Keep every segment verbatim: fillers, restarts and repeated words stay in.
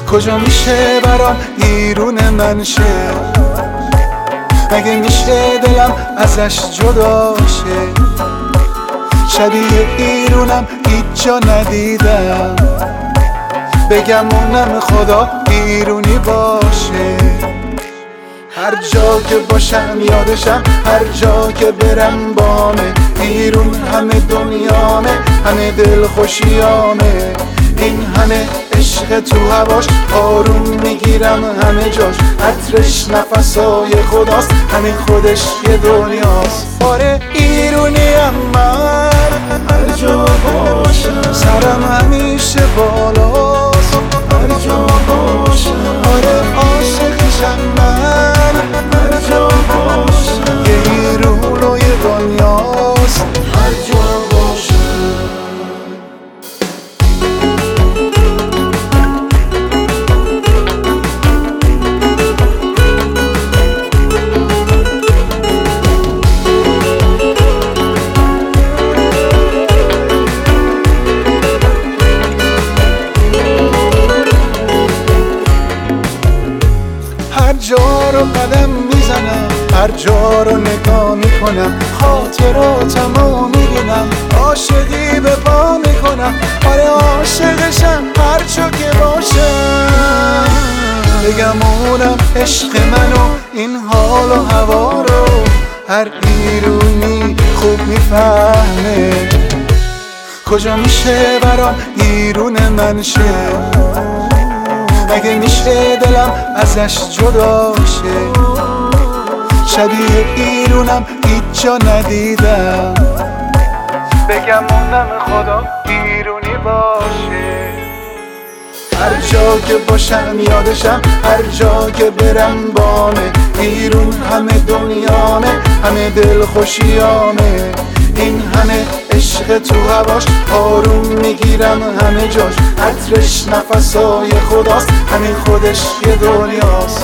کجا میشه برام ایرون من شه؟ مگه میشه دلم ازش جدا شه؟ شبیه ایرونم هیچ جا ندیدم، بگم اونم خدا ایرونی باشه. هر جا که باشم یادشم، هر جا که برم بامه. ایرون همه دنیامه، همه دل خوشیامه. این همه عشق تو هواش، آروم میگیرم همه جاش. عطرش نفسای خداست، همین خودش یه دنیاست. آره ایرونیم من، هر جا باشم سرم همیشه بالاست. هر جا باشم آره عاشقشم من، هر جا باشم یه ایرون و یه دنیاست. هر جا باشم هر جا رو قدم میزنم، هر جا رو نگاه میکنم. خاطراتمو میبینم، عاشقی به پا میکنم. آره عاشقشم هر جا که باشم، بگم اونم عشق منو، این حال و هوا رو. هر ایرونی خوب میفهمه کجا میشه برام ایرون من شه. مگه میشه دلم ازش جدا شه؟ شبیه ایرونم هیچ جا ندیدم، بگم اونم خدا ایرونی باشه. هر جا که باشم یادشم، هر جا که برم بامه. ایرون همه دنیامه، همه دل خوشیامه. این همه عشق تو هواش، آروم میگیرم همه جاش. عطرش نفسای خداست، همین خودش یه دنیاست.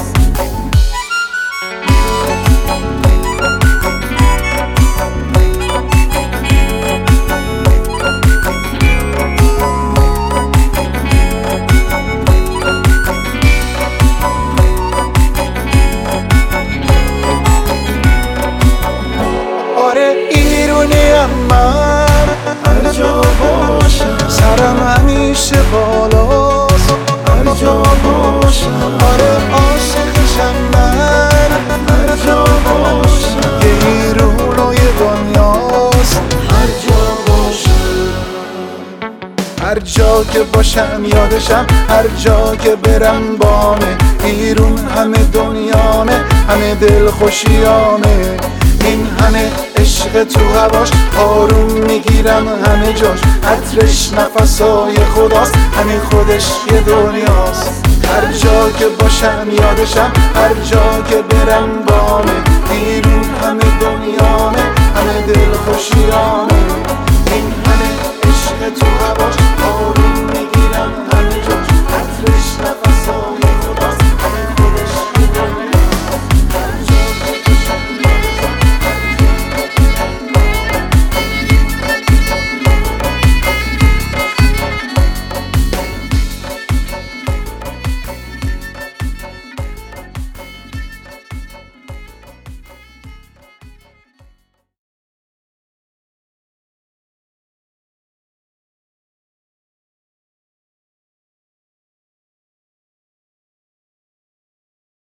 آره ایرونیم من، هر جا باشم سرم همیشه بالاست. هر جا باشم آره عاشقشم من، هر جا باشم یه ایرون و یه دنیاست. هر جا باشم هر جا که باشم یادشم، هر جا که برم بامه. ایرون همه دنیامه، همه دل خوشیامه. این همه عشق تو هواش، آروم میگیرم همه جاش. عطرش نفسای خداست، همین خودش یه دنیاست. هر جا که باشم یادشم، هر جا که برم بامه. ایرون همه دنیامه، همه دل خوشیامه. این